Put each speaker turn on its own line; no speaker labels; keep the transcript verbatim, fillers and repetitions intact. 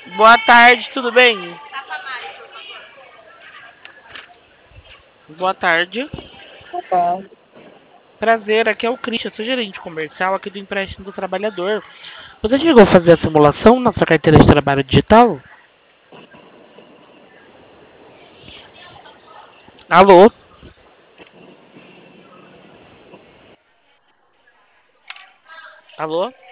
Boa tarde, tudo bem? Boa tarde.
Tá.
Prazer, aqui é o Christian, sou gerente comercial aqui do empréstimo do trabalhador. Você chegou a fazer a simulação na sua carteira de trabalho digital? Alô? Alô?